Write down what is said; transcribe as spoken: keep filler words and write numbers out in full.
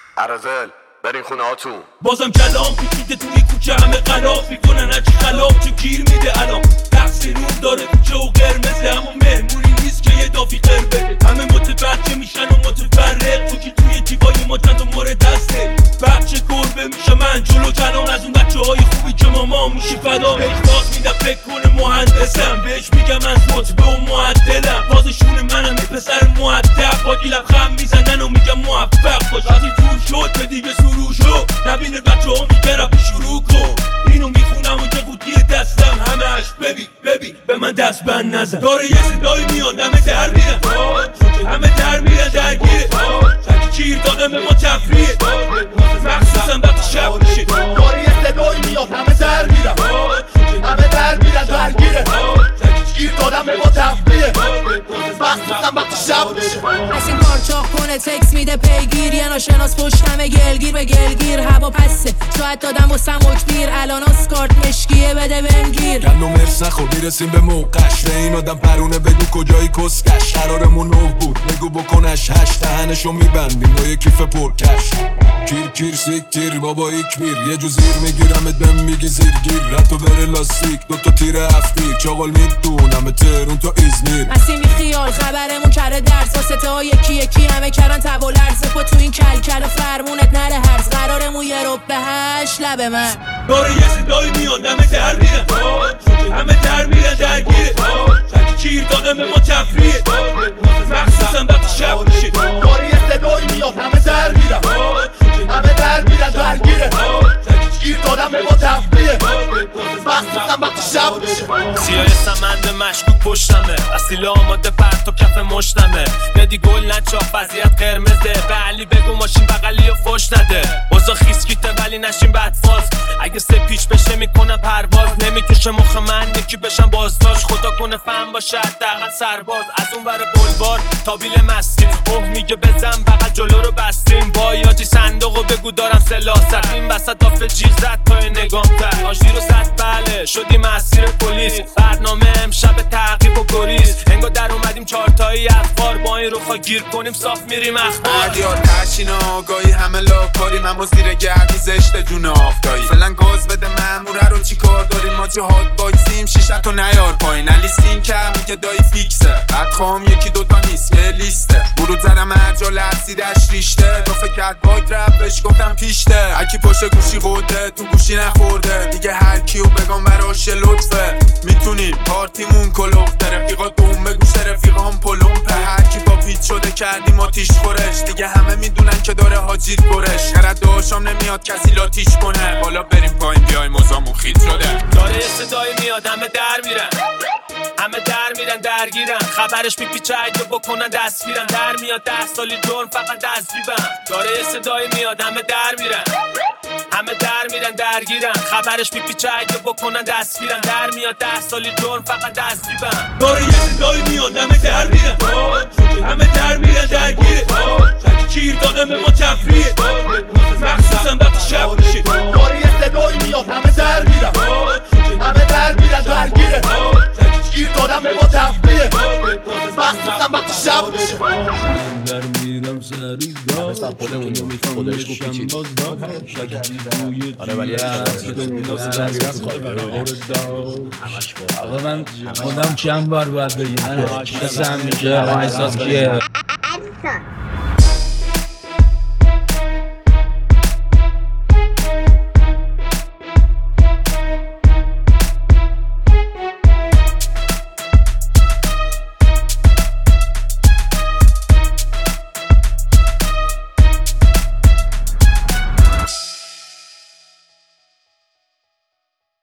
عرزل برین خونه هاتون. بازم کلام پیچیده توی کوچه همه قلاف میکنن هرچی خلاف چه گیر میده الان دست نور داره کوچه و قرمزه اما مهمونی نیست که یه دافی قر بده همه متوجه میشن و متفرق تو که توی دیوای ما چند و مورد دسته بچه گربه میشه من جلو کلام از اون بچه های خوبی که ماما میشی فدا بهش باز میدم فکر کنه مهندسم بهش میگم من رتبه و معدلم بازشون منم یه پسر مؤدب با گیلم خم میزنن و میگم موفق باش از این جور شد به دیگه سرو شو نبینه بچه ها میگه رفی شروع کن اینو میخونم و که قوطی دستم همهش ببین ببین به من دست بند نزن داره یه صدایی میاد همه در میرن همه در میرن درگیره تکی چیر دادم به ما تفریه مخصوصا وقتی شب میشه داره یه صدایی میاد همه در میرن همه در میرن درگیره تکی چیر دادم به ما تفریه مخصوصا وقتی شب میشه از این کار چاق کنه تکس میده پیگیر یه ناشناس پشتمه گلگیر به گلگیر هوا پسه شاید دادم با سمک دیر الان اسکارت مشکیه بده بنگیر گلو مرس نخور میرسیم به موقعش به این آدم پرونه بگو کجایی کسکش قرارمون نو بود بگو بکنش هش دهنشو میبندیم با یه کیف پرکش کیر کیر سیک تیر بابا ایک میر یه جو زیر میگیرم دم میگی زیر گیر رتو بره لاستیک دوتا تیر هفتی چاقال میدونم ترون تا ازمیر مسیمی خیال خبرمون کره درس واسطه ها یکی یکی همه کرن تب و لرزه پا تو این کل کل فرمونت نره هرز قرارمون یه رب به هشت لبه من داره یه صدایی میاد همه در میرن همه در میرن درگیره تکی چیر دادم به ما تفریه مخصوصا وقتی شب میشه داره یه صدایی میاد همه در میرن همه در میرن درگیره تکی چیر دادم به ما تفریه مخصوصا وقتی شب میشه سیاه سمند مشکوک پشتمه اصیل آماده پرتو کف مشتمه ندی گل نچاف وضعیت قرمزه به علی بگو ماشین بغلی و فش نده اوزا خیس کیته ولی نشین بدفاز اگه سه پیچ بشه میکنم پرواز نمیکشه مخ من یکی بشم بازداشت خدا کنه فهم باشه حداقل سرباز از اون ور بلوار تا بیل مستی اوه میگه بزن بغل جلو رو بستیم با یاجی صندوقو بگو دارم سلاست این وسط دافه جیغ زد تا نگام تر آجی رو زد بله شدیم اسیر پلیس برنامه امشب تعقیب و گریز انگا در اومدیم چارتایی اخبار با این روخا گیر کنیم صاف میریم اخبار مردیار تشین آگاهی همه لاکاریم اما زیر گردی زشت جون آفتایی فلن گاز بده ماموره رو چی کار داریم ما چه هات بایسیم شیشت و نیار پایین علی سین کم که دایی فیکسه بعد خواهم یکی دوتا نیست یه لیسته برود زدم هر جا لرزیدش ریشته تو فکر باگ رفش گفتم پیشته اکی پشت گوشی قده تو گوشی نخورده دیگه هر کیو بگم براش لطفه میتونیم پارتیمون کلوفته رفیقا دوم بگوش رفیقام پلومپه هر کی با پیچ شده کردیم آتیش خورش دیگه همه میدونن که داره حاجیت برش خرد داشم نمیاد کسی لاتیش کنه بالا بریم پایین بیای موزامون خیت شده داره یه صدایی میاد همه در میرن همه در میرن درگیرن خبرش میپیچه اگه بکنن دست میرن در میاد ده سالی جرم فقط دست بیبن داره یه صدایی میاد همه در میرن همه در میرن درگیرن خبرش میپیچه اگه بکنن دست میرن در میاد ده سالی جرم فقط دست بیبن داره یه صدایی میاد همه در میرن همه در میرن درگیره تکی چیر دادم به ما تفریه مخصوصا وقتی شب میشه داره یه صدایی میاد همه در میرن همه در میرن درگیره تکی چیر دادم به ما تفریه مخصوصا وقتی شب میشه در میرم سری دار خودمونو میخوام خودش گفتی چی آره ولی آقا من خودم چند بار باید بگیم من احساس میشه احساس کیه